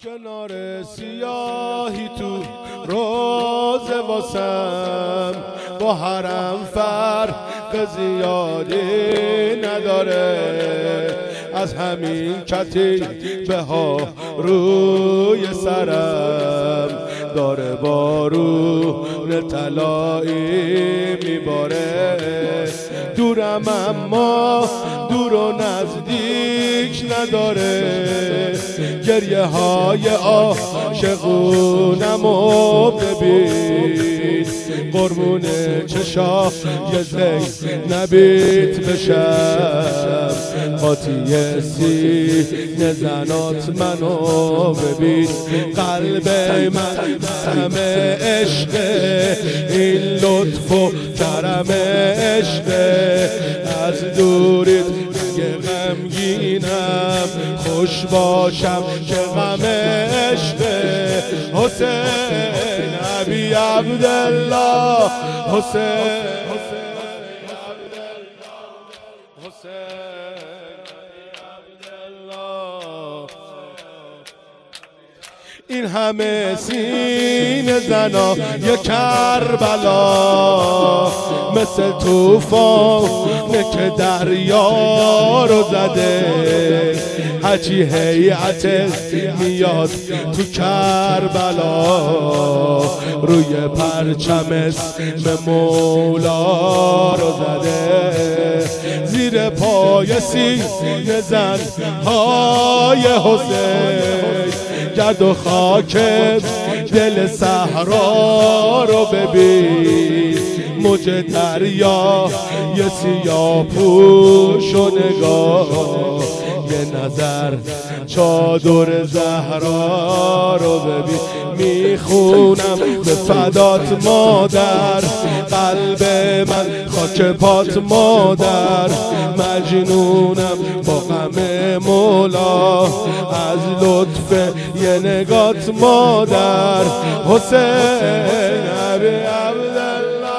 کنار سیاهی تو روز واسم با حرم فرق زیادی نداره، از همین کتیبه ها روی سرم داره بارون طلایی میباره. دورم اما دور و نزدیک نداره، گریه های عاشقونمو ببین، قربون چشای زینبیت بشم، قاطی سینه زنات منو ببین. قلب من همه عشق، این لطف و کرم عشق، از دوریت غمگینم، خوش باشم که غم عشق. حسین ابی عبدالله، حسین این همه سینه زنا یه کربلا، مثل طوفانه که دریا رو زده، هرچی هیئت میاد تو کربلا، روی پرچم اسم مولا رو زده. زیر پای سینه زن های حسین، گرد و خاک دل صحرا رو ببین، موج دریا یه سیاه پوش و نگاه، یه نظر چادر زهرا رو ببین. میخونم به فدات مادر، قلب من خاک پات مادر، مجنونم با غم مولا، از لطف یه نگات مادر. حسین ابی عبدالله،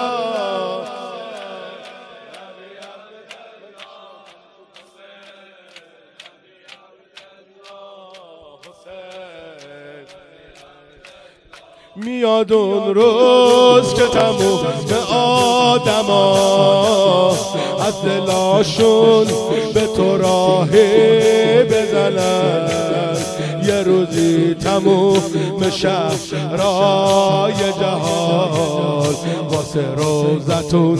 میاد اون روز که تموم آدما از دلاشون به تو راهی بزنن، یه روزی تموم شهرهای جهان واسه روزتون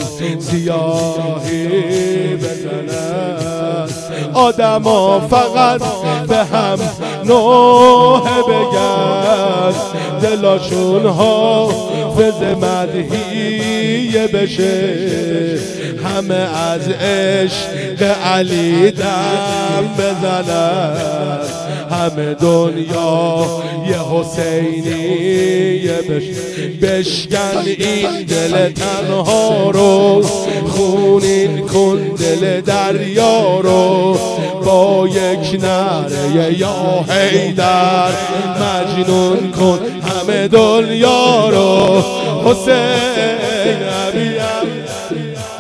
سیاهی بزنن. آدما فقط به هم نوحه بگن، دلاشون حافظ مدحیه بشه، همه از عشق علی دم بزنن، همه دنیا یه حسینیه بشکن این دل تنها رو، خونین کن دل دریا رو، با یک نعره یا حیدر مجنون کن همه دنیا رو. حسین ابی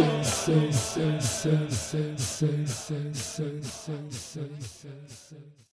عبدالله.